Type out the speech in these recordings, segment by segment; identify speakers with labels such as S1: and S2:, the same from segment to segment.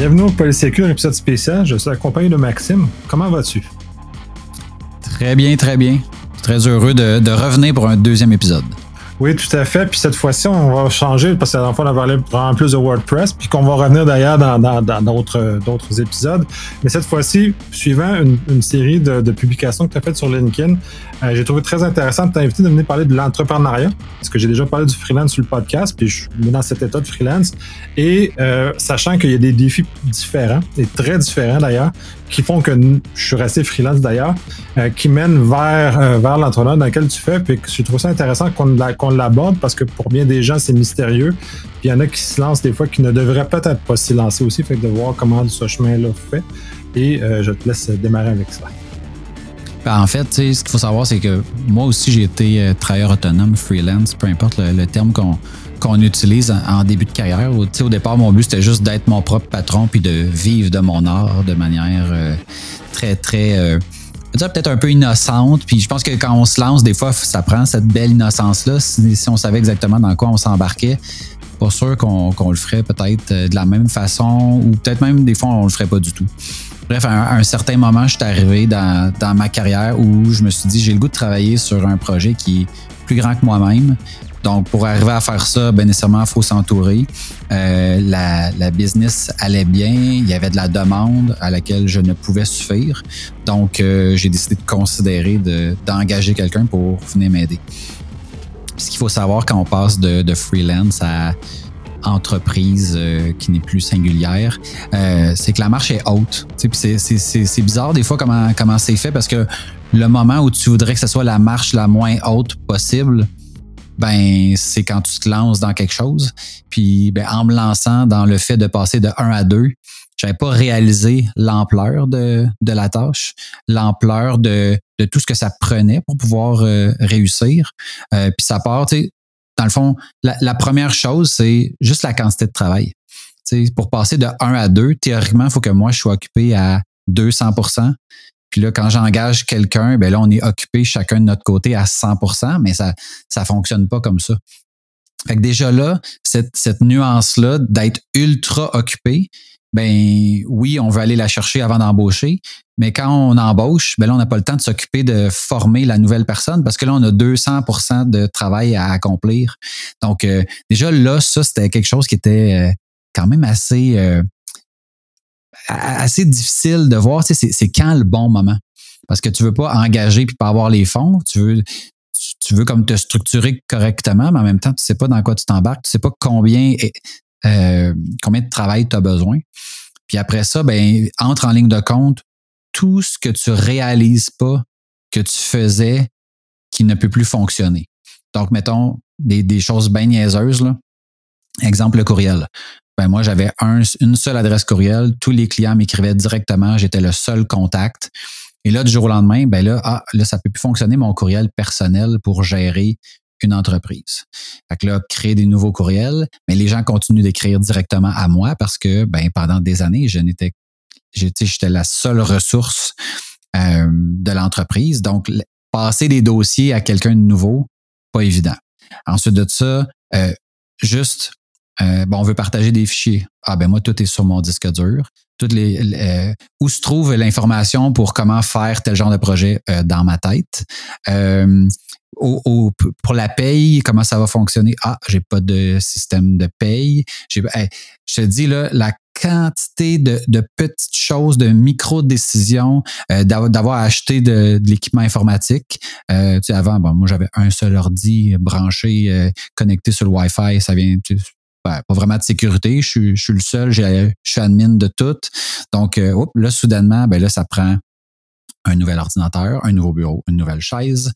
S1: Bienvenue au Polysécure, épisode spécial. Je suis accompagné de Maxime. Comment vas-tu?
S2: Très bien, très bien. Très heureux de revenir pour un deuxième épisode.
S1: Oui, tout à fait. Puis cette fois-ci, on va changer parce que la dernière fois, on a parlé vraiment plus de WordPress, puis qu'on va revenir d'ailleurs dans d'autres épisodes. Mais cette fois-ci, suivant une série de publications que tu as faites sur LinkedIn, j'ai trouvé très intéressant de t'inviter de venir parler de l'entrepreneuriat, parce que j'ai déjà parlé du freelance sur le podcast, puis je suis dans cet état de freelance. Et sachant qu'il y a des défis différents, et très différents d'ailleurs, qui font que je suis resté freelance d'ailleurs, qui mènent vers l'entrepreneuriat dans lequel tu fais, puis que je trouve ça intéressant qu'on l'aborde, parce que pour bien des gens, c'est mystérieux. Puis il y en a qui se lancent des fois qui ne devraient peut-être pas s'y lancer aussi, fait que de voir comment ce chemin-là fait. Et je te laisse démarrer avec ça.
S2: En fait, ce qu'il faut savoir, c'est que moi aussi, j'ai été travailleur autonome, freelance, peu importe le terme qu'on utilise en début de carrière. Au départ, mon but, c'était juste d'être mon propre patron puis de vivre de mon art de manière très, très... peut-être un peu innocente. Puis je pense que quand on se lance, des fois, ça prend cette belle innocence-là. Si on savait exactement dans quoi on s'embarquait, pas sûr qu'on le ferait peut-être de la même façon ou peut-être même des fois, on le ferait pas du tout. Bref, à un certain moment, je suis arrivé dans ma carrière où je me suis dit, j'ai le goût de travailler sur un projet qui est plus grand que moi-même. Donc, pour arriver à faire ça, bien nécessairement, il faut s'entourer. La business allait bien. Il y avait de la demande à laquelle je ne pouvais suffire. Donc, j'ai décidé de considérer d'engager quelqu'un pour venir m'aider. Ce qu'il faut savoir quand on passe de freelance à entreprise qui n'est plus singulière, c'est que la marche est haute. C'est bizarre des fois comment c'est fait parce que le moment où tu voudrais que ce soit la marche la moins haute possible, ben c'est quand tu te lances dans quelque chose. Puis en me lançant dans le fait de passer de 1 à 2, j'avais pas réalisé l'ampleur de la tâche, l'ampleur de tout ce que ça prenait pour pouvoir réussir. Puis ça part, tu sais, dans le fond, la première chose, c'est juste la quantité de travail. Tu sais, pour passer de 1 à 2, théoriquement, il faut que moi, je sois occupé à 200%. Puis là, quand j'engage quelqu'un, ben là, on est occupé chacun de notre côté à 100%, mais ça fonctionne pas comme ça. Fait que déjà là, cette nuance-là d'être ultra occupé, ben oui, on veut aller la chercher avant d'embaucher, mais quand on embauche, ben là, on n'a pas le temps de s'occuper de former la nouvelle personne parce que là, on a 200% de travail à accomplir. Donc, déjà là, ça, c'était quelque chose qui était quand même assez difficile de voir. Tu sais, c'est quand le bon moment? Parce que tu veux pas engager puis pas avoir les fonds. Tu veux comme te structurer correctement, mais en même temps, tu sais pas dans quoi tu t'embarques. Tu sais pas combien de travail tu as besoin. Puis après ça, ben entre en ligne de compte tout ce que tu réalises pas que tu faisais qui ne peut plus fonctionner. Donc, mettons des choses bien niaiseuses, là. Exemple, le courriel. Ben moi, j'avais une seule adresse courriel. Tous les clients m'écrivaient directement. J'étais le seul contact. Et là, du jour au lendemain, ben là, ça peut plus fonctionner mon courriel personnel pour gérer une entreprise. Fait que là, créer des nouveaux courriels, mais les gens continuent d'écrire directement à moi parce que, ben, pendant des années, j'étais la seule ressource de l'entreprise. Donc, passer des dossiers à quelqu'un de nouveau, pas évident. Ensuite de ça, on veut partager des fichiers. Ah ben moi, tout est sur mon disque dur. Où se trouve l'information pour comment faire tel genre de projet dans ma tête. Pour la paye, comment ça va fonctionner? Ah, j'ai pas de système de paye. Je te dis, là, la quantité de petites choses, de micro-décisions, d'avoir acheté de l'équipement informatique. Avant, moi, j'avais un seul ordi branché, connecté sur le Wi-Fi. Ça vient... pas vraiment de sécurité, je suis le seul, je suis admin de tout. Donc, là, soudainement, ben là, ça prend un nouvel ordinateur, un nouveau bureau, une nouvelle chaise.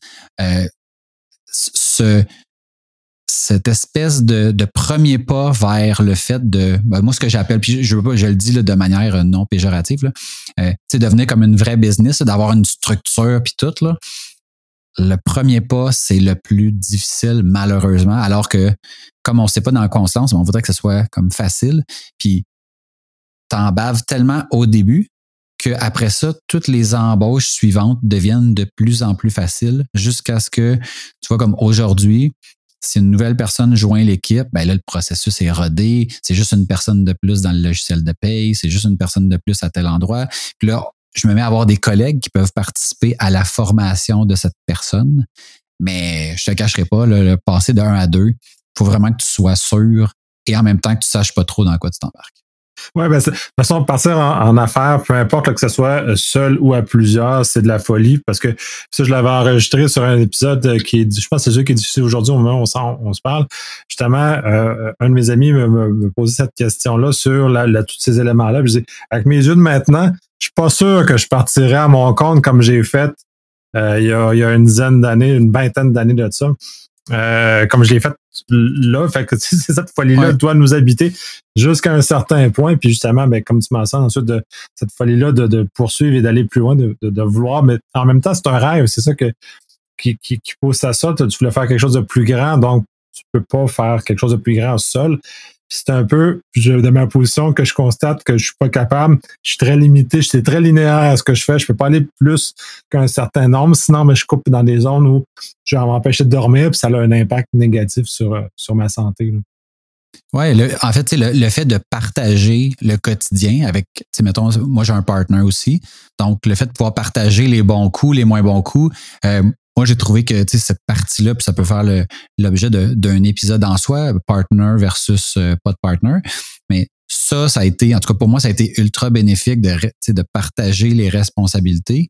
S2: Cette espèce de premier pas vers le fait de... moi, ce que j'appelle, puis je le dis là, de manière non péjorative, devenir comme une vraie business, d'avoir une structure puis tout, là. Le premier pas, c'est le plus difficile, malheureusement, alors que, comme on ne sait pas dans quoi on se lance, on voudrait que ce soit comme facile. Puis, t'en baves tellement au début qu'après ça, toutes les embauches suivantes deviennent de plus en plus faciles jusqu'à ce que, tu vois, comme aujourd'hui, si une nouvelle personne joint l'équipe, ben là, le processus est rodé. C'est juste une personne de plus dans le logiciel de paye. C'est juste une personne de plus à tel endroit. Puis là, je me mets à avoir des collègues qui peuvent participer à la formation de cette personne. Mais je te cacherai pas, là, le passer de 1 à 2, il faut vraiment que tu sois sûr et en même temps que tu saches pas trop dans quoi tu t'embarques.
S1: Ouais, de toute façon, partir en affaires, peu importe là, que ce soit seul ou à plusieurs, c'est de la folie parce que ça, je l'avais enregistré sur un épisode qui est, je pense que c'est celui qui est diffusé aujourd'hui au moment où on se parle. Justement, un de mes amis me posait cette question-là sur tous ces éléments-là. Je dis, avec mes yeux de maintenant, je suis pas sûr que je partirais à mon compte comme j'ai fait il y a une dizaine d'années, une vingtaine d'années de ça. Comme je l'ai fait là, fait que c'est cette folie-là doit nous habiter jusqu'à un certain point, puis justement, ben, comme tu mentionnes, ensuite de cette folie-là de poursuivre et d'aller plus loin, de vouloir, mais en même temps, c'est un rêve, c'est ça qui pousse à ça. Tu voulais faire quelque chose de plus grand, donc tu peux pas faire quelque chose de plus grand seul. Puis c'est un peu de ma position que je constate que je suis pas capable. Je suis très limité, je suis très linéaire à ce que je fais. Je peux pas aller plus qu'un certain nombre, sinon mais je coupe dans des zones où je vais m'empêcher de dormir, puis ça a un impact négatif sur ma santé.
S2: Oui, en fait, le fait de partager le quotidien avec, mettons, moi j'ai un partner aussi, donc le fait de pouvoir partager les bons coups, les moins bons coups, moi j'ai trouvé que cette partie-là, puis ça peut faire l'objet d'un épisode en soi, partner versus pas de partner, mais ça a été, en tout cas pour moi, ça a été ultra bénéfique de partager les responsabilités.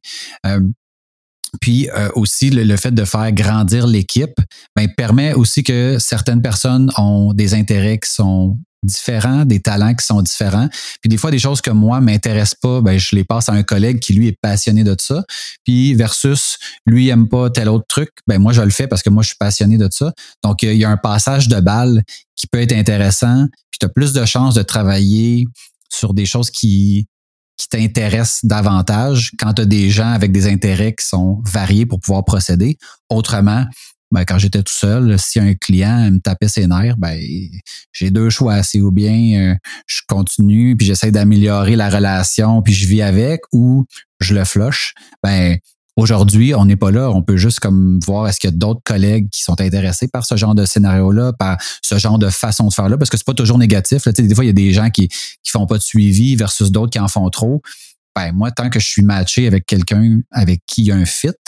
S2: Puis aussi, le fait de faire grandir l'équipe permet aussi que certaines personnes ont des intérêts qui sont différents, des talents qui sont différents. Puis des fois, des choses que moi m'intéressent pas, je les passe à un collègue qui, lui, est passionné de ça. Puis versus, lui, aime pas tel autre truc, moi, je le fais parce que moi, je suis passionné de ça. Donc, il y a un passage de balle qui peut être intéressant. Puis tu as plus de chances de travailler sur des choses qui t'intéressent davantage quand tu as des gens avec des intérêts qui sont variés pour pouvoir procéder. Autrement, quand j'étais tout seul, si un client me tapait ses nerfs, j'ai deux choix. C'est ou bien je continue puis j'essaie d'améliorer la relation puis je vis avec, ou je le flush. Aujourd'hui, on n'est pas là. On peut juste comme voir est-ce qu'il y a d'autres collègues qui sont intéressés par ce genre de scénario-là, par ce genre de façon de faire-là, parce que c'est pas toujours négatif. Là. Des fois, il y a des gens qui font pas de suivi versus d'autres qui en font trop. Moi, tant que je suis matché avec quelqu'un avec qui il y a un fit,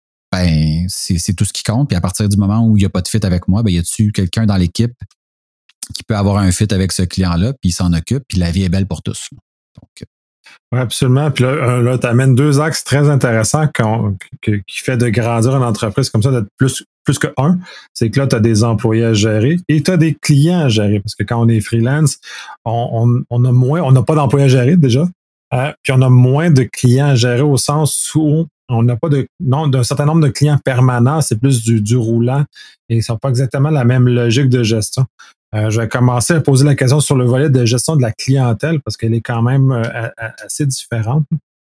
S2: c'est tout ce qui compte. Puis à partir du moment où il n'y a pas de fit avec moi, y a-t-il quelqu'un dans l'équipe qui peut avoir un fit avec ce client-là, puis il s'en occupe, puis la vie est belle pour tous. Donc,
S1: oui, absolument. Puis là tu amènes deux axes très intéressants qui fait de grandir une entreprise comme ça, d'être plus que un. C'est que là, tu as des employés à gérer et tu as des clients à gérer. Parce que quand on est freelance, on n'a pas d'employés à gérer déjà. Puis on a moins de clients à gérer au sens où on n'a pas d'un certain nombre de clients permanents, c'est plus du roulant et ils sont pas exactement la même logique de gestion. Je vais commencer à poser la question sur le volet de gestion de la clientèle parce qu'elle est quand même assez différente.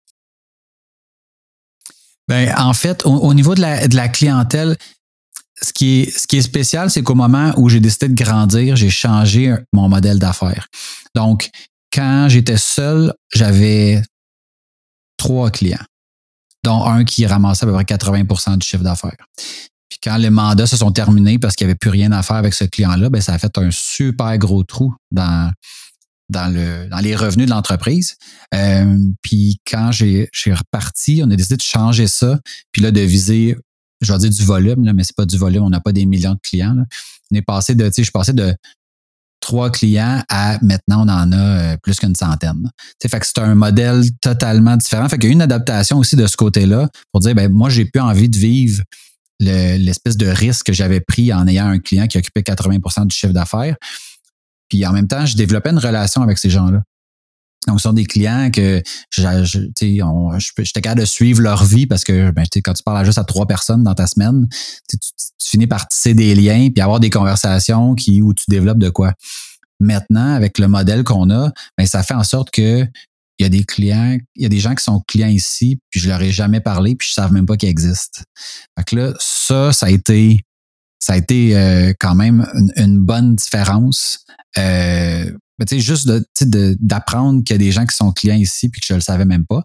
S2: En fait, au niveau de la clientèle, ce qui est spécial, c'est qu'au moment où j'ai décidé de grandir, j'ai changé mon modèle d'affaires. Donc, quand j'étais seul, j'avais 3 clients, dont un qui ramassait à peu près 80% du chiffre d'affaires. Puis quand les mandats se sont terminés parce qu'il n'y avait plus rien à faire avec ce client-là, ça a fait un super gros trou dans les revenus de l'entreprise. Puis quand j'ai reparti, on a décidé de changer ça, puis là de viser, je vais dire du volume, là, mais c'est pas du volume, on n'a pas des millions de clients. Là. Je suis passé de 3 clients à maintenant on en a plus qu'une centaine. Fait que c'est un modèle totalement différent. Fait qu'il y a une adaptation aussi de ce côté-là pour dire moi j'ai plus envie de vivre l'espèce de risque que j'avais pris en ayant un client qui occupait 80% du chiffre d'affaires. Puis en même temps, je développais une relation avec ces gens-là. Donc, ce sont des clients que j'étais capable de suivre leur vie parce que quand tu parles juste à 3 personnes dans ta semaine, tu finis par tisser des liens puis avoir des conversations où tu développes de quoi. Maintenant, avec le modèle qu'on a, ça fait en sorte que il y a des clients, il y a des gens qui sont clients ici, puis je leur ai jamais parlé, puis je ne savais même pas qu'ils existent. Fait que là, ça a été quand même une bonne différence. Juste d'apprendre qu'il y a des gens qui sont clients ici puis que je le savais même pas.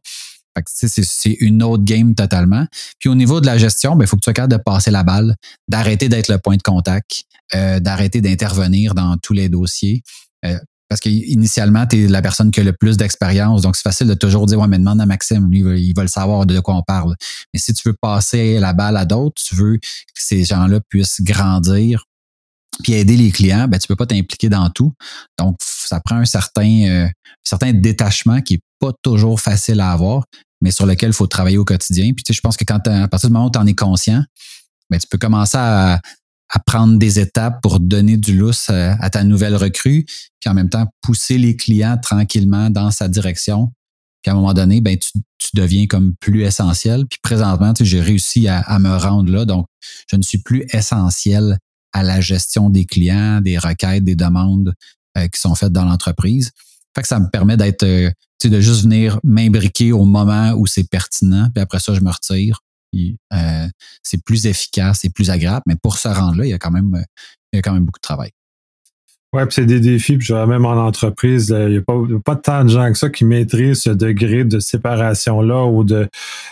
S2: Fait que, c'est une autre game totalement. Puis au niveau de la gestion, il faut que tu sois capable de passer la balle, d'arrêter d'être le point de contact, d'arrêter d'intervenir dans tous les dossiers. Parce qu'initialement, tu es la personne qui a le plus d'expérience, donc c'est facile de toujours dire, ouais, mais demande à Maxime, lui, il va le savoir de quoi on parle. Mais si tu veux passer la balle à d'autres, tu veux que ces gens-là puissent grandir puis aider les clients, tu peux pas t'impliquer dans tout. Donc, ça prend un certain détachement qui est pas toujours facile à avoir, mais sur lequel il faut travailler au quotidien. Puis, je pense que à partir du moment où tu en es conscient, tu peux commencer à prendre des étapes pour donner du lousse à ta nouvelle recrue, puis en même temps, pousser les clients tranquillement dans sa direction. Puis à un moment donné, tu deviens comme plus essentiel. Puis présentement, j'ai réussi à me rendre là. Donc, je ne suis plus essentiel à la gestion des clients, des requêtes, des demandes qui sont faites dans l'entreprise. Fait que ça me permet d'être, de juste venir m'imbriquer au moment où c'est pertinent. Puis après ça, je me retire. Puis, c'est plus efficace, c'est plus agréable, mais pour se rendre là, il y a quand même beaucoup de travail.
S1: Oui, puis c'est des défis, puis même en entreprise, il n'y a pas tant de gens que ça qui maîtrisent ce degré de séparation-là ou de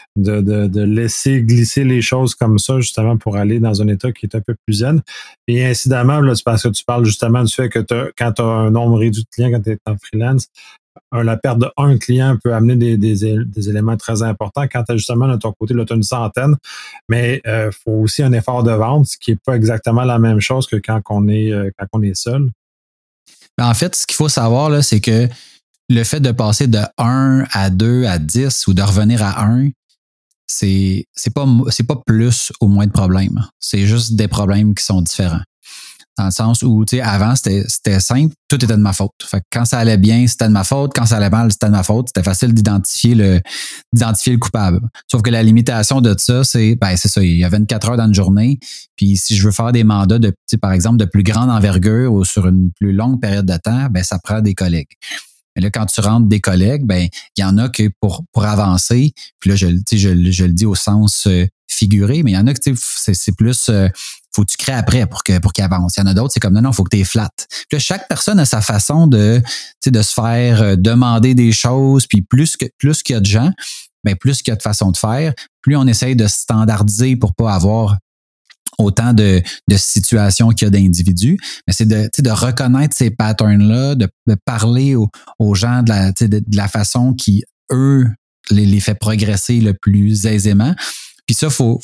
S1: laisser glisser les choses comme ça, justement, pour aller dans un état qui est un peu plus zen. Et incidemment, là, c'est parce que tu parles justement du fait que quand tu as un nombre réduit de clients, quand tu es en freelance, la perte de un client peut amener des éléments très importants. Quand tu as justement de ton côté, là, tu as une centaine, mais il faut aussi un effort de vente, ce qui n'est pas exactement la même chose que quand on est seul.
S2: En fait, ce qu'il faut savoir, là, c'est que le fait de passer de 1 à 2 à 10 ou de revenir à 1, c'est pas plus ou moins de problèmes. C'est juste des problèmes qui sont différents. Dans le sens où, avant, c'était simple, tout était de ma faute. Fait que quand ça allait bien, c'était de ma faute. Quand ça allait mal, c'était de ma faute. C'était facile d'identifier le coupable. Sauf que la limitation de ça, c'est ça, il y a 24 heures dans une journée. Puis si je veux faire des mandats par exemple, de plus grande envergure ou sur une plus longue période de temps, ça prend des collègues. Mais là, quand tu rentres des collègues, il y en a que pour avancer, puis là, je le dis au sens figuré, mais il y en a que c'est plus faut que tu crées après pour qu'il avance. Il y en a d'autres, c'est comme non, faut que tu es flat. Puis là, chaque personne a sa façon de se faire demander des choses, puis plus qu'il y a de gens, plus qu'il y a de façons de faire, plus on essaye de standardiser pour pas avoir autant de situations qu'il y a d'individus, mais c'est de reconnaître ces patterns-là, de parler aux gens de la façon qui, eux, les fait progresser le plus aisément. Puis ça, faut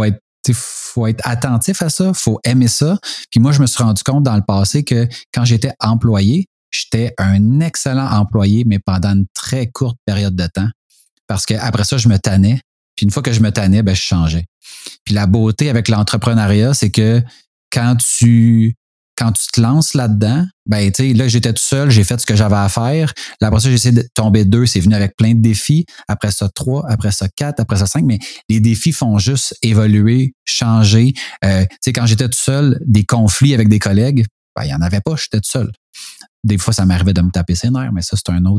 S2: être attentif à ça, faut aimer ça. Puis moi, je me suis rendu compte dans le passé que quand j'étais employé, j'étais un excellent employé, mais pendant une très courte période de temps. Parce qu'après ça, je me tannais. Puis une fois que je me tannais, je changeais. Puis la beauté avec l'entrepreneuriat, c'est que quand tu te lances là-dedans, là, j'étais tout seul, j'ai fait ce que j'avais à faire. Là, après ça, j'ai essayé de tomber 2, c'est venu avec plein de défis. Après ça, 3, après ça, 4, après ça, 5. Mais les défis font juste évoluer, changer. Quand j'étais tout seul, des conflits avec des collègues, il n'y en avait pas, j'étais tout seul. Des fois, ça m'arrivait de me taper ses nerfs, mais ça, c'est un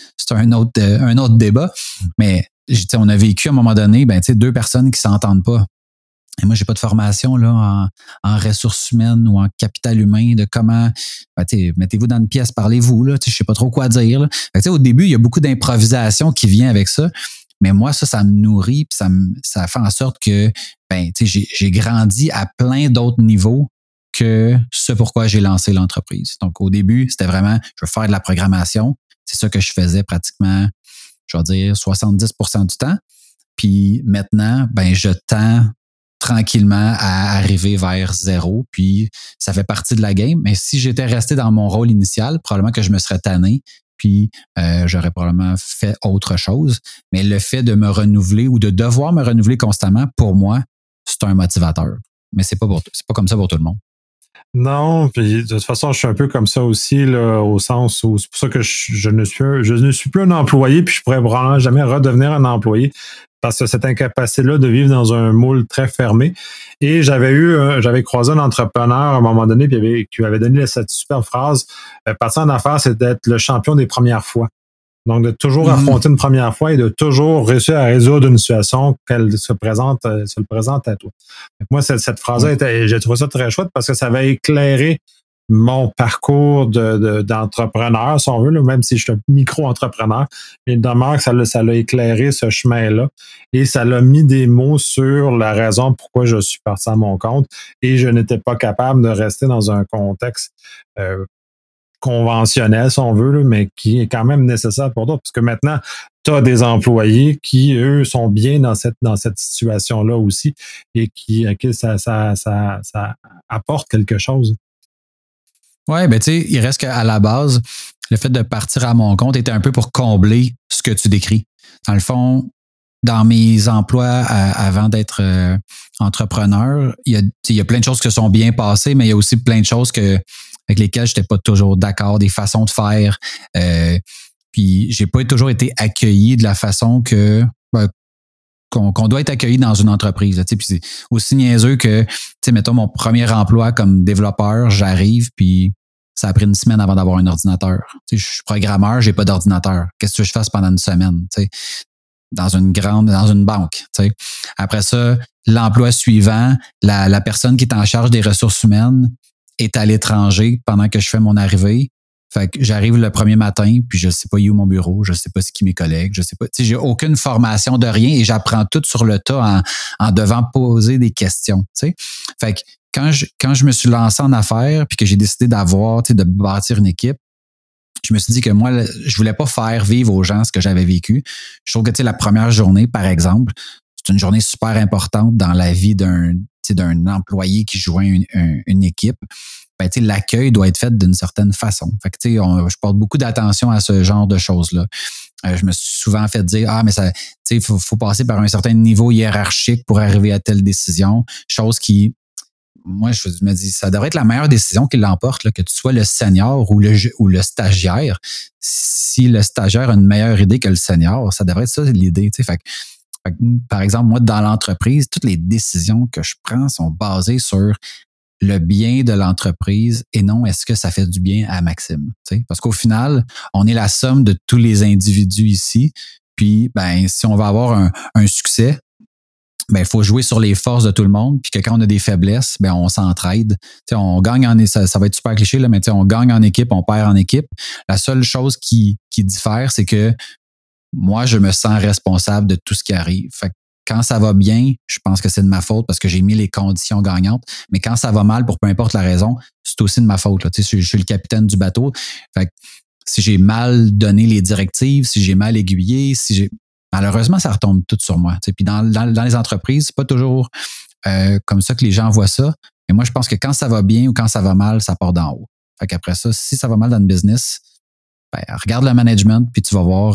S2: autre débat. Mais on a vécu à un moment donné, 2 personnes qui s'entendent pas. Et moi, j'ai pas de formation là en ressources humaines ou en capital humain de comment. Mettez-vous dans une pièce, parlez-vous là. Je sais pas trop quoi dire. Là. Fait que, au début, il y a beaucoup d'improvisation qui vient avec ça. Mais moi, ça me nourrit, puis ça fait en sorte que j'ai grandi à plein d'autres niveaux que ce pourquoi j'ai lancé l'entreprise. Donc, au début, c'était vraiment, je veux faire de la programmation. C'est ça que je faisais pratiquement, je vais dire, 70% du temps. Puis maintenant, je tends tranquillement à arriver vers 0. Puis, ça fait partie de la game. Mais si j'étais resté dans mon rôle initial, probablement que je me serais tanné. Puis, j'aurais probablement fait autre chose. Mais le fait de me renouveler ou de devoir me renouveler constamment, pour moi, c'est un motivateur. Mais c'est pas comme ça pour tout le monde.
S1: Non, puis de toute façon, je suis un peu comme ça aussi, là, au sens où c'est pour ça que je ne suis plus un employé, puis je pourrais probablement jamais redevenir un employé parce que cette incapacité-là de vivre dans un moule très fermé. Et j'avais croisé un entrepreneur à un moment donné qui m'avait donné cette super phrase, partir en affaires, c'est d'être le champion des premières fois. Donc, de toujours affronter une première fois et de toujours réussir à résoudre une situation qu'elle se le présente à toi. Donc, moi, cette phrase-là, j'ai trouvé ça très chouette parce que ça va éclairer mon parcours d'entrepreneur, si on veut, là, même si je suis un micro-entrepreneur, mais il demeure que ça l'a éclairé ce chemin-là et ça l'a mis des mots sur la raison pourquoi je suis parti à mon compte et je n'étais pas capable de rester dans un contexte conventionnel, si on veut, là, mais qui est quand même nécessaire pour d'autres. Parce que maintenant, tu as des employés qui, eux, sont bien dans cette situation-là aussi et à qui ça apporte quelque chose.
S2: Ouais, ben tu sais, il reste qu'à la base, le fait de partir à mon compte était un peu pour combler ce que tu décris. Dans le fond, dans mes emplois avant d'être entrepreneur, il y a plein de choses qui se sont bien passées, mais il y a aussi plein de choses avec lesquelles je n'étais pas toujours d'accord, des façons de faire. Puis j'ai pas toujours été accueilli de la façon qu'on doit être accueilli dans une entreprise. Puis c'est aussi niaiseux que, mettons, mon premier emploi comme développeur, j'arrive, puis ça a pris une semaine avant d'avoir un ordinateur. Je suis programmeur, j'ai pas d'ordinateur. Qu'est-ce que je fasse pendant une semaine? Dans une banque. Après ça, l'emploi suivant, la personne qui est en charge des ressources humaines est à l'étranger pendant que je fais mon arrivée. Fait que j'arrive le premier matin, puis je sais pas où mon bureau, je sais pas c'est qui mes collègues, je sais pas. J'ai aucune formation de rien et j'apprends tout sur le tas en devant poser des questions. T'sais. Fait que quand je me suis lancé en affaires puis que j'ai décidé de bâtir une équipe, je me suis dit que moi, je voulais pas faire vivre aux gens ce que j'avais vécu. Je trouve que la première journée, par exemple, c'est une journée super importante dans la vie d'un employé qui joint une équipe. Ben, l'accueil doit être fait d'une certaine façon. Fait que, je porte beaucoup d'attention à ce genre de choses-là. Je me suis souvent fait dire, mais ça, faut passer par un certain niveau hiérarchique pour arriver à telle décision. Chose qui, moi, je me dis, ça devrait être la meilleure décision qui l'emporte, là, que tu sois le senior ou le stagiaire. Si le stagiaire a une meilleure idée que le senior, ça devrait être ça l'idée. Fait que, par exemple, moi, dans l'entreprise, toutes les décisions que je prends sont basées sur le bien de l'entreprise et non est-ce que ça fait du bien à Maxime. Parce qu'au final, on est la somme de tous les individus ici. Puis, si on va avoir un succès, il faut jouer sur les forces de tout le monde, puis que quand on a des faiblesses, on s'entraide. On gagne ça va être super cliché, là, mais on gagne en équipe, on perd en équipe. La seule chose qui diffère, c'est que moi, je me sens responsable de tout ce qui arrive. Fait que quand ça va bien, je pense que c'est de ma faute parce que j'ai mis les conditions gagnantes. Mais quand ça va mal, pour peu importe la raison, c'est aussi de ma faute. Là. Je suis le capitaine du bateau. Fait que si j'ai mal donné les directives, si j'ai mal aiguillé, malheureusement, ça retombe tout sur moi. Puis dans les entreprises, c'est pas toujours comme ça que les gens voient ça. Mais moi, je pense que quand ça va bien ou quand ça va mal, ça part d'en haut. Fait qu'après ça, si ça va mal dans le business, regarde le management, puis tu vas voir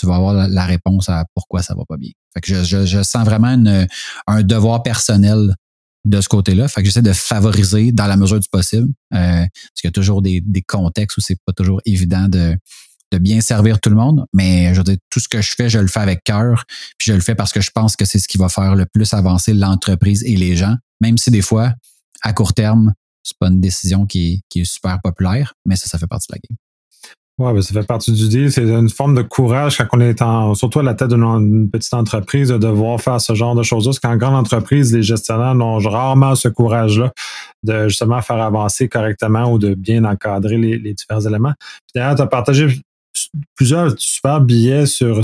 S2: la réponse à pourquoi ça va pas bien. Fait que je sens vraiment un devoir personnel de ce côté-là. Fait que j'essaie de favoriser dans la mesure du possible. Parce qu'il y a toujours des contextes où c'est pas toujours évident de bien servir tout le monde. Mais je veux dire, tout ce que je fais, je le fais avec cœur. Puis je le fais parce que je pense que c'est ce qui va faire le plus avancer l'entreprise et les gens. Même si des fois, à court terme, c'est pas une décision qui est super populaire, mais ça fait partie de la game.
S1: Oui, ça fait partie du deal. C'est une forme de courage quand on est surtout à la tête d'une petite entreprise, de devoir faire ce genre de choses-là. Parce qu'en grande entreprise, les gestionnaires n'ont rarement ce courage-là de justement faire avancer correctement ou de bien encadrer les différents éléments. Puis d'ailleurs, tu as partagé plusieurs super billets sur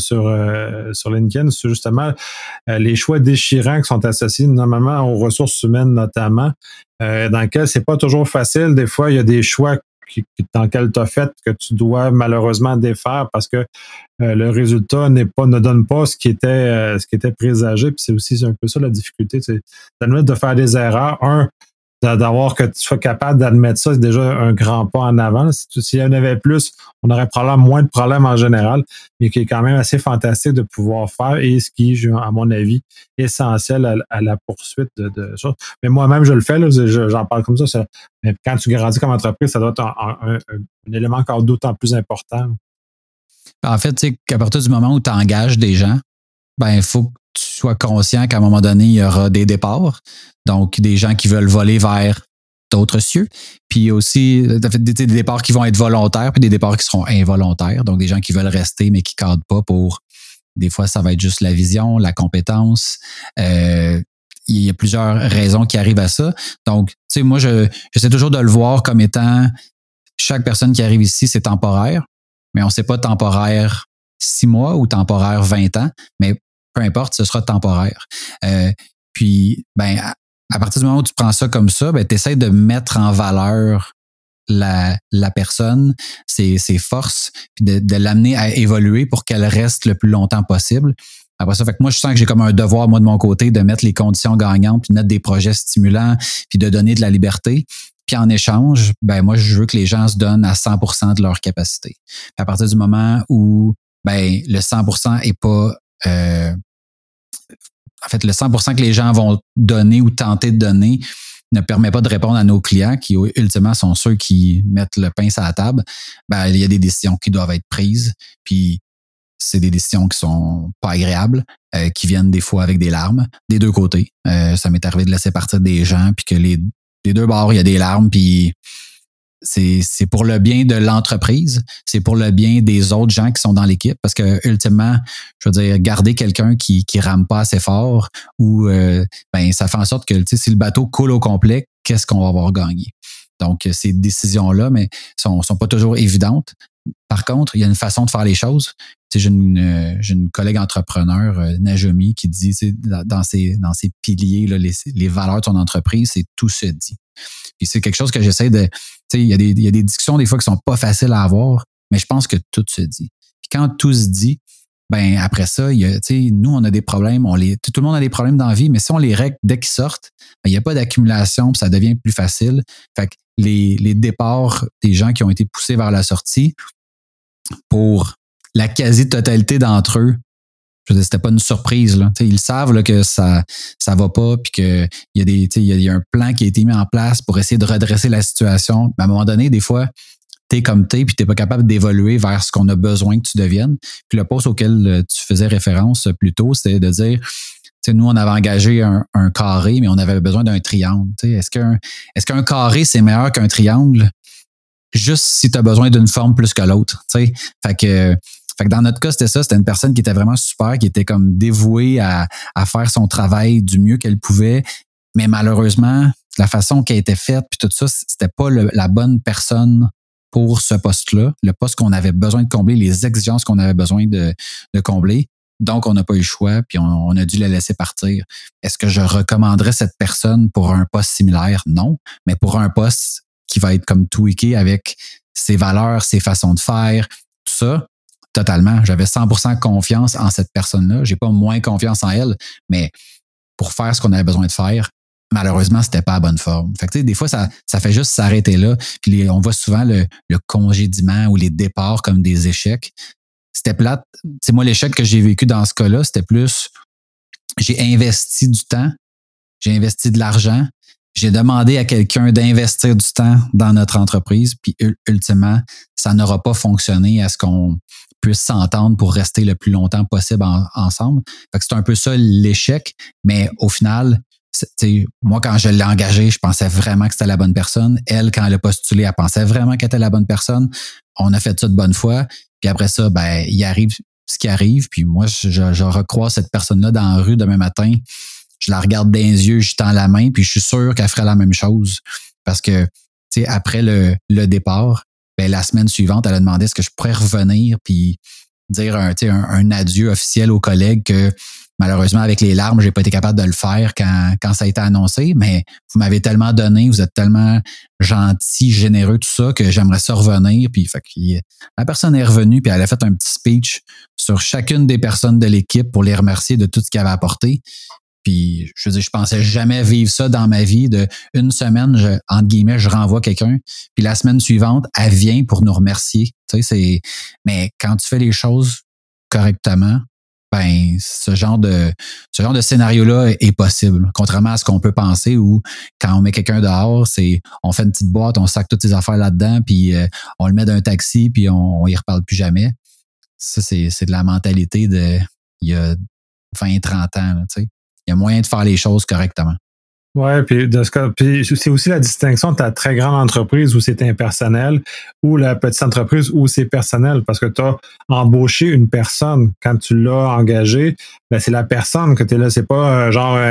S1: LinkedIn sur justement les choix déchirants qui sont associés normalement aux ressources humaines notamment, dans lesquels c'est pas toujours facile. Des fois, il y a des choix dans lequel tu as fait que tu dois malheureusement défaire parce que le résultat ne donne pas ce qui était présagé. Puis c'est aussi un peu ça la difficulté, c'est d'admettre de faire des erreurs. D'avoir que tu sois capable d'admettre ça, c'est déjà un grand pas en avant. S'il y en avait plus, on aurait probablement moins de problèmes en général, mais qui est quand même assez fantastique de pouvoir faire et ce qui est, à mon avis, essentiel à la poursuite de choses. Mais moi-même, je le fais, là, j'en parle comme ça. Mais quand tu grandis comme entreprise, ça doit être un élément encore d'autant plus important.
S2: En fait, tu sais, qu'à partir du moment où tu engages des gens, il faut que tu sois conscient qu'à un moment donné, il y aura des départs. Donc, des gens qui veulent voler vers d'autres cieux. Puis aussi, des départs qui vont être volontaires, puis des départs qui seront involontaires. Donc, des gens qui veulent rester, mais qui ne cadrent pas pour... Des fois, ça va être juste la vision, la compétence. il y a plusieurs raisons qui arrivent à ça. Donc, tu sais, moi, j'essaie toujours de le voir comme étant chaque personne qui arrive ici, c'est temporaire, mais on ne sait pas temporaire 6 mois ou temporaire 20 ans, mais peu importe, ce sera temporaire. Puis, ben, à partir du moment où tu prends ça comme ça, ben, tu essaies de mettre en valeur la personne, ses forces, puis de l'amener à évoluer pour qu'elle reste le plus longtemps possible. Après ça, fait que moi, je sens que j'ai comme un devoir, moi, de mon côté, de mettre les conditions gagnantes, puis de mettre des projets stimulants, puis de donner de la liberté. Puis en échange, ben moi, je veux que les gens se donnent à 100% de leur capacité. Puis à partir du moment où ben le 100% est pas... en fait, le 100% que les gens vont donner ou tenter de donner ne permet pas de répondre à nos clients qui, ultimement, sont ceux qui mettent le pain sur la table. Ben, il y a des décisions qui doivent être prises. Puis c'est des décisions qui sont pas agréables, qui viennent des fois avec des larmes, des deux côtés. Ça m'est arrivé de laisser partir des gens, puis que les deux bords, il y a des larmes, puis c'est pour le bien de l'entreprise, c'est pour le bien des autres gens qui sont dans l'équipe, parce que ultimement, je veux dire, garder quelqu'un qui rame pas assez fort, ou ben ça fait en sorte que si le bateau coule au complet, qu'est-ce qu'on va avoir gagné? Donc, ces décisions-là, mais sont pas toujours évidentes. Par contre, il y a une façon de faire les choses. Tu sais, j'ai une collègue entrepreneur, Najomi, qui dit, dans ses piliers, là, les valeurs de son entreprise, c'est tout se dit. Puis c'est quelque chose que j'essaie de... Tu sais, il y a des discussions des fois qui sont pas faciles à avoir, mais je pense que tout se dit. Puis quand tout se dit, ben après ça, tu sais, nous, on a des problèmes, tout le monde a des problèmes dans la vie, mais si on les règle dès qu'ils sortent, ben, il n'y a pas d'accumulation, puis ça devient plus facile. Fait que les départs des gens qui ont été poussés vers la sortie, pour la quasi-totalité d'entre eux, je veux dire, c'était pas une surprise, là. T'sais, ils savent là, que ça va pas, puis qu'il y a un plan qui a été mis en place pour essayer de redresser la situation. Mais à un moment donné, des fois, t'es comme t'es, puis t'es pas capable d'évoluer vers ce qu'on a besoin que tu deviennes. Puis le poste auquel tu faisais référence plus tôt, c'était de dire, nous, on avait engagé un carré, mais on avait besoin d'un triangle. Est-ce qu'un carré, c'est meilleur qu'un triangle? Juste si tu as besoin d'une forme plus que l'autre. Fait que dans notre cas, c'était ça. C'était une personne qui était vraiment super, qui était comme dévouée à faire son travail du mieux qu'elle pouvait. Mais malheureusement, la façon qu'elle était faite, puis tout ça, c'était pas la bonne personne pour ce poste-là. Le poste qu'on avait besoin de combler, les exigences qu'on avait besoin de combler. Donc, on n'a pas eu le choix, puis on a dû la laisser partir. Est-ce que je recommanderais cette personne pour un poste similaire? Non. Mais pour un poste qui va être comme tweaké avec ses valeurs, ses façons de faire, tout ça, totalement. J'avais 100% confiance en cette personne-là. J'ai pas moins confiance en elle, mais pour faire ce qu'on avait besoin de faire, malheureusement, c'était pas à bonne forme. Fait que, tu sais, des fois, ça fait juste s'arrêter là. Puis on voit souvent le congédiement ou les départs comme des échecs. C'était plate. C'est moi, l'échec que j'ai vécu dans ce cas-là, c'était plus, j'ai investi du temps, j'ai investi de l'argent, j'ai demandé à quelqu'un d'investir du temps dans notre entreprise, puis ultimement, ça n'aura pas fonctionné à ce qu'on puisse s'entendre pour rester le plus longtemps possible ensemble. Fait que c'est un peu ça l'échec, mais au final, moi, quand je l'ai engagée, je pensais vraiment que c'était la bonne personne. Elle, quand elle a postulé, elle pensait vraiment qu'elle était la bonne personne. On a fait ça de bonne foi. Puis après ça, ben, il arrive ce qui arrive. Puis moi, je recroise cette personne-là dans la rue demain matin. Je la regarde dans les yeux, je tends la main, puis je suis sûr qu'elle ferait la même chose. Parce que, tu sais, après le départ, ben, la semaine suivante, elle a demandé est-ce que je pourrais revenir puis dire un adieu officiel aux collègues que malheureusement, avec les larmes, j'ai pas été capable de le faire quand ça a été annoncé, mais vous m'avez tellement donné, vous êtes tellement gentil, généreux, tout ça, que j'aimerais ça revenir. Puis la personne est revenue, puis elle a fait un petit speech sur chacune des personnes de l'équipe pour les remercier de tout ce qu'elle avait apporté. Puis, je veux dire, je pensais jamais vivre ça dans ma vie. De une semaine, entre guillemets, je renvoie quelqu'un. Puis la semaine suivante, elle vient pour nous remercier. Tu sais, mais quand tu fais les choses correctement, ben, ce genre de scénario-là est possible. Contrairement à ce qu'on peut penser où quand on met quelqu'un dehors, on fait une petite boîte, on sac toutes ses affaires là-dedans, puis on le met dans un taxi, puis on y reparle plus jamais. Ça, c'est de la mentalité de il y a 20-30 ans, tu sais. Il y a moyen de faire les choses correctement.
S1: Ouais, puis c'est aussi la distinction de ta très grande entreprise où c'est impersonnel ou la petite entreprise où c'est personnel parce que tu as embauché une personne quand tu l'as engagé, ben c'est la personne que tu es là, c'est pas genre un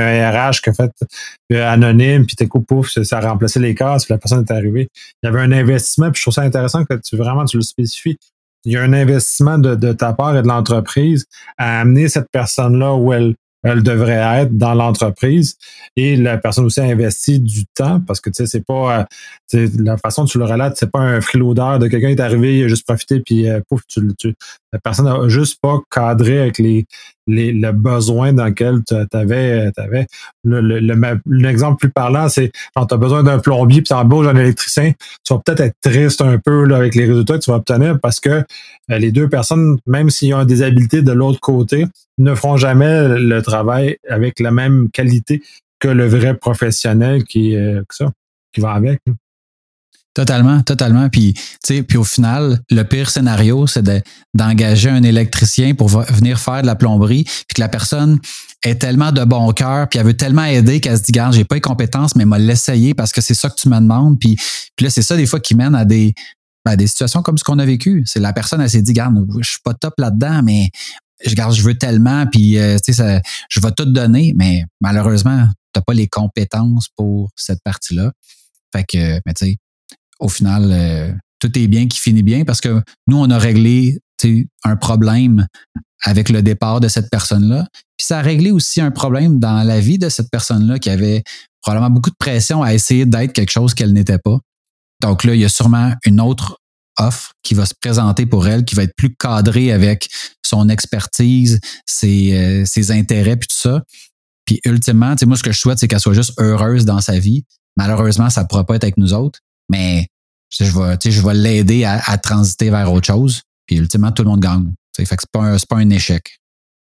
S1: RH qui a fait anonyme, puis t'es pouf, ça a remplacé les cases, puis la personne est arrivée. Il y avait un investissement, puis je trouve ça intéressant que tu le spécifies. Il y a un investissement de ta part et de l'entreprise à amener cette personne-là où elle devrait être dans l'entreprise, et la personne aussi a investi du temps, parce que tu sais, c'est pas la façon dont tu le relates, c'est pas un freeloader de quelqu'un qui est arrivé, il a juste profité, puis pouf, la personne n'a juste pas cadré avec le besoin dans lequel tu avais. L'exemple plus parlant, c'est quand tu as besoin d'un plombier puis tu embauches un électricien, tu vas peut-être être triste un peu là, avec les résultats que tu vas obtenir, parce que les deux personnes, même s'ils ont des habiletés de l'autre côté, ne feront jamais le travail avec la même qualité que le vrai professionnel qui va avec.
S2: Totalement, totalement. Puis, puis au final, le pire scénario, c'est d'engager un électricien pour venir faire de la plomberie, puis que la personne est tellement de bon cœur, puis elle veut tellement aider qu'elle se dit, garde, j'ai pas les compétences, mais m'a l'essayer parce que c'est ça que tu me demandes. Puis là, c'est ça des fois qui mène à des situations comme ce qu'on a vécu. C'est la personne, elle s'est dit, garde, je suis pas top là-dedans, mais je veux tellement, puis je vais tout donner, mais malheureusement, t'as pas les compétences pour cette partie-là. Fait que, mais tu sais, au final, tout est bien qui finit bien, parce que nous, on a réglé un problème avec le départ de cette personne-là. Puis ça a réglé aussi un problème dans la vie de cette personne-là qui avait probablement beaucoup de pression à essayer d'être quelque chose qu'elle n'était pas. Donc là, il y a sûrement une autre offre qui va se présenter pour elle, qui va être plus cadrée avec son expertise, ses intérêts, puis tout ça. Puis ultimement, moi, ce que je souhaite, c'est qu'elle soit juste heureuse dans sa vie. Malheureusement, ça ne pourra pas être avec nous autres, mais je vais l'aider à transiter vers autre chose. Puis ultimement, tout le monde gagne. Fait que c'est pas un échec.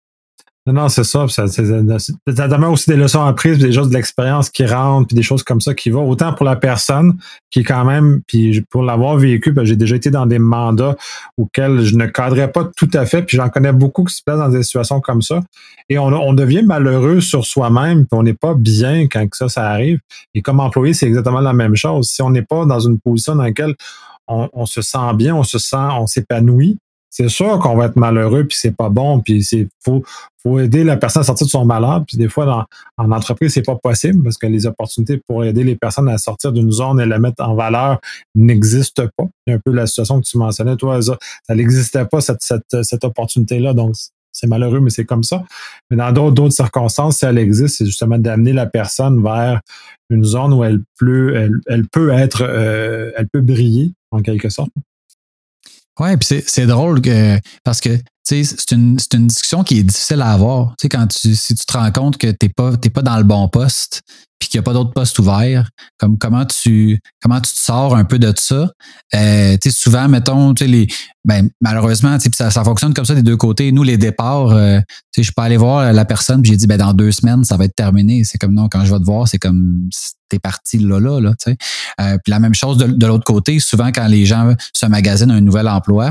S1: Non, c'est ça. Ça demande aussi des leçons apprises, des choses de l'expérience qui rentrent, puis des choses comme ça qui vont. Autant pour la personne qui est quand même, puis pour l'avoir vécu, ben, j'ai déjà été dans des mandats auxquels je ne cadrais pas tout à fait, puis j'en connais beaucoup qui se placent dans des situations comme ça. Et on devient malheureux sur soi-même, puis on n'est pas bien quand ça arrive. Et comme employé, c'est exactement la même chose. Si on n'est pas dans une position dans laquelle on se sent bien, on s'épanouit, c'est sûr qu'on va être malheureux, puis c'est pas bon, puis faut aider la personne à sortir de son malheur, puis des fois, en entreprise, c'est pas possible, parce que les opportunités pour aider les personnes à sortir d'une zone et la mettre en valeur n'existent pas. C'est un peu la situation que tu mentionnais, toi, ça n'existait pas, cette opportunité-là, donc c'est malheureux, mais c'est comme ça. Mais dans d'autres circonstances, si elle existe, c'est justement d'amener la personne vers une zone où elle peut briller, en quelque sorte.
S2: Ouais, puis c'est drôle parce que c'est une discussion qui est difficile à avoir. Si tu te rends compte que t'es pas dans le bon poste, puis qu'il n'y a pas d'autres postes ouverts, comment tu te sors un peu de ça. Souvent, mettons, malheureusement, ça fonctionne comme ça des deux côtés. Nous, les départs, je peux aller voir la personne, puis j'ai dit, dans 2 semaines, ça va être terminé. C'est comme non, quand je vais te voir, c'est comme t'es parti là. Puis la même chose de l'autre côté, souvent quand les gens se magasinent un nouvel emploi,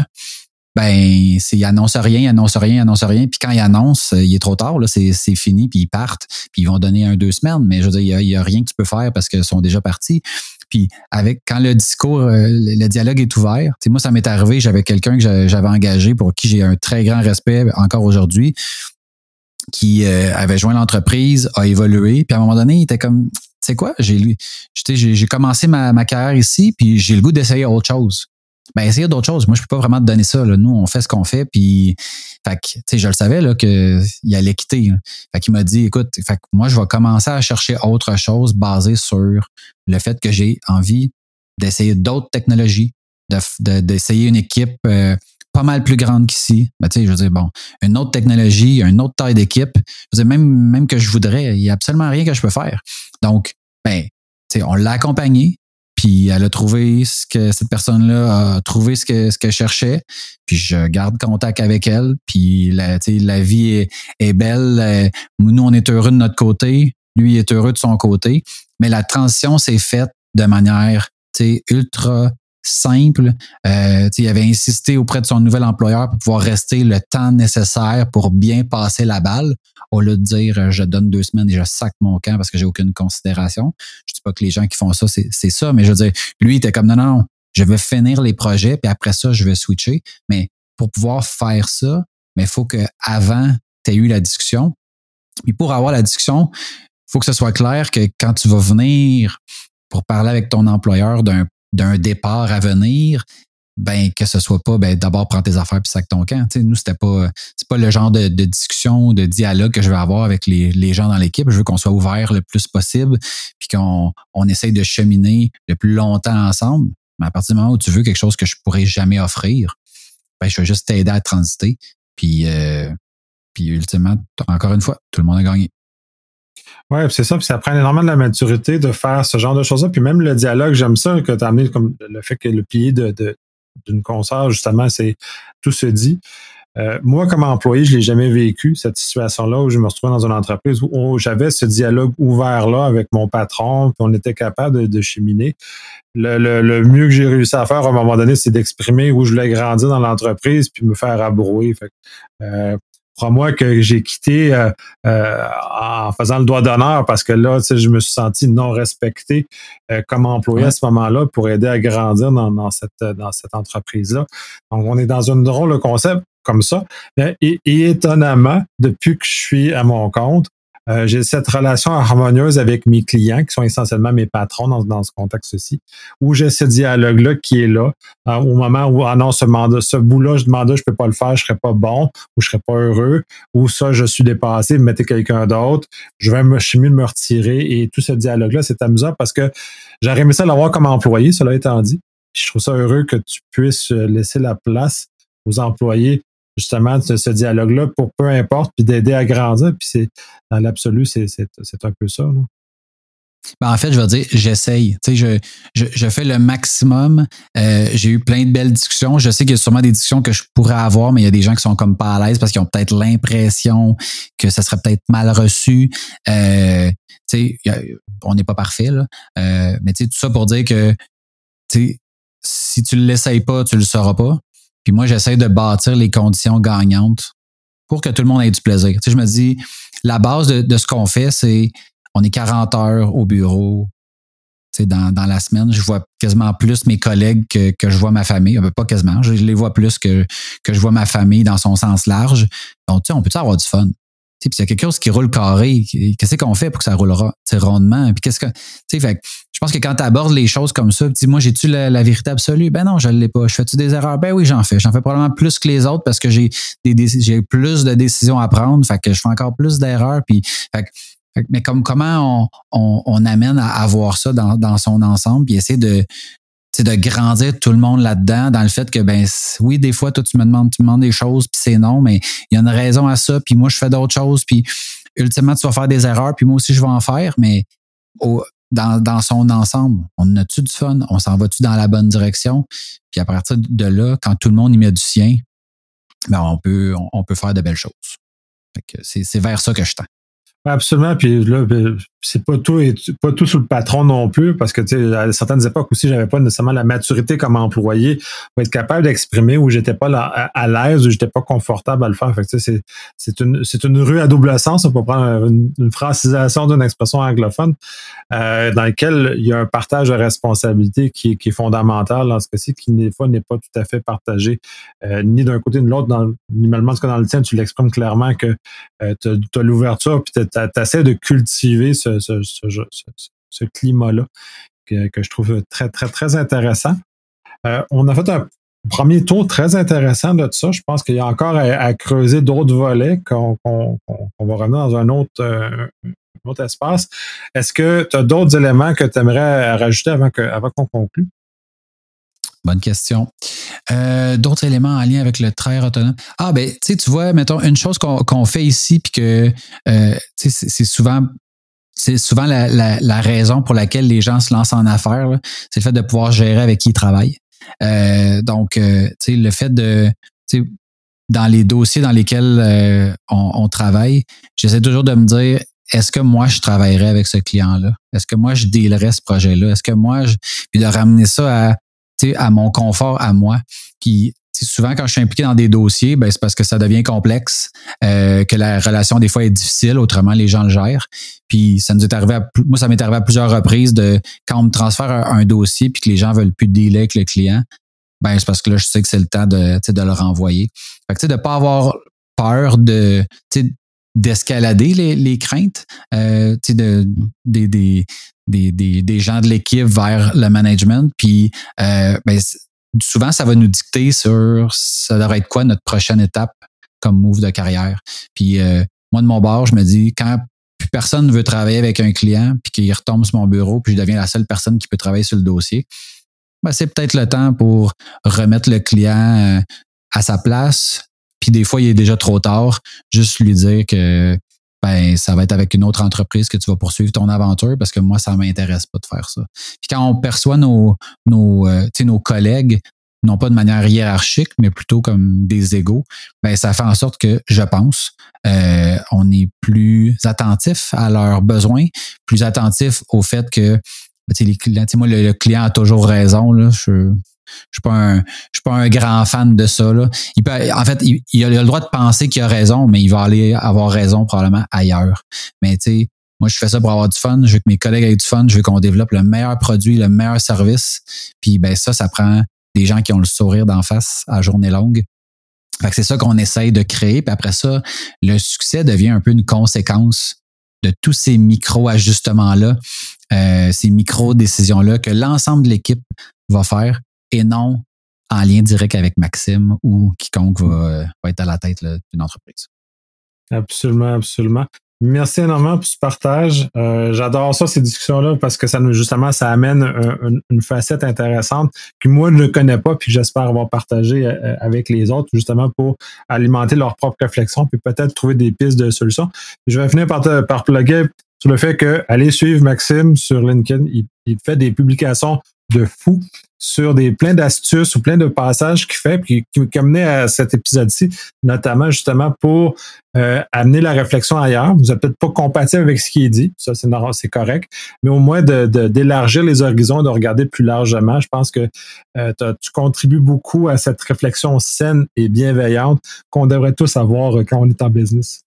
S2: ils annoncent rien, puis quand ils annoncent, il est trop tard, là, c'est fini, puis ils partent, puis ils vont donner 2 semaines, mais je veux dire, il y a rien que tu peux faire parce qu'ils sont déjà partis. Puis quand le discours, le dialogue est ouvert, moi, ça m'est arrivé, j'avais quelqu'un que j'avais engagé pour qui j'ai un très grand respect encore aujourd'hui, qui avait joint l'entreprise, a évolué, puis à un moment donné, il était comme, tu sais quoi, j'ai commencé ma carrière ici, puis j'ai le goût d'essayer autre chose. Essayer d'autres choses. Moi, je peux pas vraiment te donner ça. Là. Nous, on fait ce qu'on fait, puis je le savais là, qu'il allait quitter. Là. Fait qu'il m'a dit, écoute, moi, je vais commencer à chercher autre chose basée sur le fait que j'ai envie d'essayer d'autres technologies, d'essayer une équipe pas mal plus grande qu'ici. Je veux dire, une autre technologie, une autre taille d'équipe. Je veux dire, même que je voudrais, il n'y a absolument rien que je peux faire. Donc, on l'a accompagné. Puis elle a trouvé cette personne-là a trouvé ce qu'elle cherchait. Puis je garde contact avec elle. Puis la vie est belle. Nous, on est heureux de notre côté. Lui, il est heureux de son côté. Mais la transition s'est faite de manière ultra simple. Il avait insisté auprès de son nouvel employeur pour pouvoir rester le temps nécessaire pour bien passer la balle. Au lieu de dire je donne 2 semaines et je sac mon camp parce que j'ai aucune considération. Je dis pas que les gens qui font ça, c'est ça, mais je veux dire, lui, il était comme non, je vais finir les projets, puis après ça, je vais switcher. Mais pour pouvoir faire ça, il faut qu'avant, tu aies eu la discussion. Puis pour avoir la discussion, faut que ce soit clair que quand tu vas venir pour parler avec ton employeur d'un départ à venir, ben que ce soit pas d'abord prends tes affaires puis sac ton camp. Tu sais, nous, c'est pas le genre de discussion, de dialogue que je veux avoir avec les gens dans l'équipe. Je veux qu'on soit ouvert le plus possible puis qu'on essaye de cheminer le plus longtemps ensemble. Mais à partir du moment où tu veux quelque chose que je pourrais jamais offrir, ben je vais juste t'aider à transiter. Puis ultimement, encore une fois, tout le monde a gagné.
S1: Oui, c'est ça, puis ça prend énormément de la maturité de faire ce genre de choses-là. Puis même le dialogue, j'aime ça que tu as amené comme le fait que le pilier d'une console, justement, c'est tout se dit. Moi, comme employé, je l'ai jamais vécu, cette situation-là, où je me retrouvais dans une entreprise où j'avais ce dialogue ouvert-là avec mon patron, puis on était capable de cheminer. Le mieux que j'ai réussi à faire à un moment donné, c'est d'exprimer où je voulais grandir dans l'entreprise, puis me faire abrouer. Fait que, crois-moi que j'ai quitté en faisant le doigt d'honneur parce que là, je me suis senti non respecté comme employé à ce moment-là pour aider à grandir dans cette entreprise-là. Donc, on est dans un drôle de concept comme ça. Et étonnamment, depuis que je suis à mon compte, j'ai cette relation harmonieuse avec mes clients, qui sont essentiellement mes patrons dans ce contexte-ci, où j'ai ce dialogue-là qui est là, au moment où, non, ce bout-là, je peux pas le faire, je serais pas bon, ou je serais pas heureux, ou ça, je suis dépassé, mettez quelqu'un d'autre, je suis mieux de me retirer, et tout ce dialogue-là, c'est amusant parce que j'aurais aimé ça l'avoir comme employé, cela étant dit. Je trouve ça heureux que tu puisses laisser la place aux employés justement ce dialogue-là pour peu importe, puis d'aider à grandir. Puis c'est dans l'absolu, c'est un peu ça. Là.
S2: Ben en fait, je vais dire, j'essaye. Tu sais, je fais le maximum. J'ai eu plein de belles discussions. Je sais qu'il y a sûrement des discussions que je pourrais avoir, mais il y a des gens qui sont comme pas à l'aise parce qu'ils ont peut-être l'impression que ça serait peut-être mal reçu. Tu sais, on n'est pas parfait, là. Mais tu sais, tout ça pour dire que tu sais, si tu ne l'essayes pas, tu ne le sauras pas. Puis moi, j'essaie de bâtir les conditions gagnantes pour que tout le monde ait du plaisir. Tu sais, je me dis, la base de ce qu'on fait, c'est on est 40 heures au bureau. Tu sais, dans la semaine, je vois quasiment plus mes collègues que je vois ma famille. Pas quasiment, je les vois plus que je vois ma famille dans son sens large. Donc, tu sais, on peut avoir du fun. Puis s'il y a quelque chose qui roule carré, qu'est-ce qu'on fait pour que ça roulera rondement? Puis qu'est-ce que. Fait, je pense que quand tu abordes les choses comme ça, dis moi, j'ai-tu la vérité absolue? Ben non, je ne l'ai pas. Je fais-tu des erreurs? Ben oui, j'en fais. J'en fais probablement plus que les autres parce que j'ai plus de décisions à prendre. Fait que je fais encore plus d'erreurs. Puis, mais comment on amène à voir ça dans son ensemble, puis essayer de grandir tout le monde là-dedans, dans le fait que, ben oui, des fois, toi, tu me demandes des choses, puis c'est non, mais il y a une raison à ça, puis moi, je fais d'autres choses, puis ultimement, tu vas faire des erreurs, puis moi aussi, je vais en faire, mais dans son ensemble, on a-tu du fun? On s'en va-tu dans la bonne direction? Puis à partir de là, quand tout le monde y met du sien, ben on peut faire de belles choses. Fait que c'est vers ça que je tends.
S1: Absolument, puis là, c'est pas tout sous le patron non plus, parce que tu sais, à certaines époques aussi, j'avais pas nécessairement la maturité comme employé pour être capable d'exprimer où j'étais pas à l'aise, où j'étais pas confortable à le faire. Fait que tu sais, c'est une rue à double sens, on peut prendre une francisation d'une expression anglophone, dans laquelle il y a un partage de responsabilité qui est fondamental dans ce cas-ci, qui des fois n'est pas tout à fait partagé, ni d'un côté ni de l'autre. Minimalement, ce que dans le tien, tu l'exprimes clairement que tu as l'ouverture, puis tu essaies de cultiver ce climat-là que je trouve très, très, très intéressant. On a fait un premier tour très intéressant de ça. Je pense qu'il y a encore à creuser d'autres volets qu'on va revenir dans un autre espace. Est-ce que tu as d'autres éléments que tu aimerais rajouter avant qu'on conclue?
S2: Bonne question. D'autres éléments en lien avec le travail autonome. Ah, ben, tu vois, mettons, une chose qu'on fait ici, puis que c'est souvent la raison pour laquelle les gens se lancent en affaires, là, c'est le fait de pouvoir gérer avec qui ils travaillent. Donc, le fait de, dans les dossiers dans lesquels on travaille, j'essaie toujours de me dire, est-ce que moi, je travaillerais avec ce client-là? Est-ce que moi, je dealerais ce projet-là? Est-ce que moi, puis de ramener ça à mon confort, à moi. Puis, souvent, quand je suis impliqué dans des dossiers, ben, c'est parce que ça devient complexe, que la relation, des fois, est difficile, autrement, les gens le gèrent. Puis, ça m'est arrivé à plusieurs reprises quand on me transfère un dossier puis que les gens veulent plus dealer avec le client, ben, c'est parce que là, je sais que c'est le temps de le renvoyer. Fait que, de pas avoir peur d'escalader les craintes des gens de l'équipe vers le management. Puis souvent, ça va nous dicter sur ça devrait être quoi notre prochaine étape comme move de carrière. Puis moi, de mon bord, je me dis, quand plus personne ne veut travailler avec un client, puis qu'il retombe sur mon bureau, puis je deviens la seule personne qui peut travailler sur le dossier, c'est peut-être le temps pour remettre le client à sa place. Puis des fois, il est déjà trop tard. Juste lui dire que ça va être avec une autre entreprise que tu vas poursuivre ton aventure parce que moi, ça m'intéresse pas de faire ça. Puis quand on perçoit nos collègues, non pas de manière hiérarchique, mais plutôt comme des égaux, ça fait en sorte que, je pense, on est plus attentif à leurs besoins, plus attentif au fait que les clients, moi, le client a toujours raison. Là, je suis pas un grand fan de ça. Là. Il a le droit de penser qu'il a raison, mais il va aller avoir raison probablement ailleurs. Mais moi, je fais ça pour avoir du fun. Je veux que mes collègues aient du fun. Je veux qu'on développe le meilleur produit, le meilleur service. Puis ça prend des gens qui ont le sourire d'en face à journée longue. Fait que c'est ça qu'on essaye de créer. Puis après ça, le succès devient un peu une conséquence de tous ces micro-ajustements-là, ces micro-décisions-là que l'ensemble de l'équipe va faire et non en lien direct avec Maxime ou quiconque va être à la tête d'une entreprise.
S1: Absolument, absolument. Merci énormément pour ce partage. J'adore ça, ces discussions-là, parce que ça amène une facette intéressante que moi, je ne connais pas puis que j'espère avoir partagé avec les autres, justement pour alimenter leur propre réflexion puis peut-être trouver des pistes de solutions. Je vais finir par plugger sur le fait que allez suivre Maxime sur LinkedIn. Il fait des publications de fou sur plein d'astuces ou plein de passages qu'il fait puis qui amenaient à cet épisode-ci, notamment justement pour amener la réflexion ailleurs. Vous n'êtes peut-être pas compatible avec ce qui est dit, ça c'est correct, mais au moins d'élargir les horizons, de regarder plus largement. Je pense que tu contribues beaucoup à cette réflexion saine et bienveillante qu'on devrait tous avoir quand on est en business.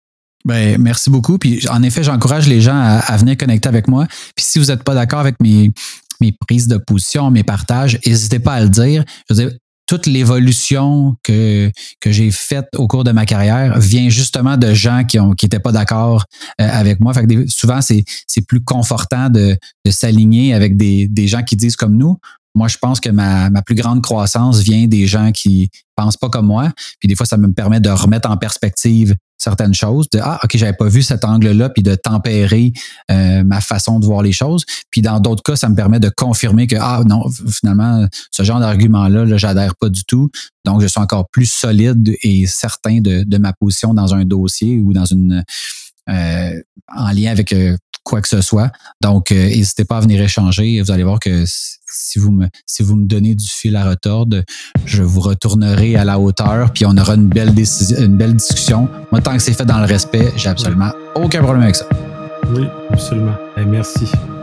S2: Merci beaucoup. Puis en effet, j'encourage les gens à venir connecter avec moi. Puis si vous n'êtes pas d'accord avec mes prises de position, mes partages, n'hésitez pas à le dire. Je veux dire, toute l'évolution que j'ai faite au cours de ma carrière vient justement de gens qui étaient pas d'accord avec moi. Fait que souvent, c'est plus confortant de s'aligner avec des gens qui disent comme nous. Moi, je pense que ma plus grande croissance vient des gens qui pensent pas comme moi. Puis des fois, ça me permet de remettre en perspective certaines choses, OK, j'avais pas vu cet angle-là, puis de tempérer ma façon de voir les choses. Puis dans d'autres cas, ça me permet de confirmer que non, finalement, ce genre d'argument-là, j'adhère pas du tout. Donc, je suis encore plus solide et certain de ma position dans un dossier ou dans en lien avec quoi que ce soit. Donc, n'hésitez pas à venir échanger. Vous allez voir que si vous me donnez du fil à retordre, je vous retournerai à la hauteur, puis on aura une belle discussion. Moi, tant que c'est fait dans le respect, j'ai absolument aucun problème avec ça.
S1: Oui, absolument. Merci.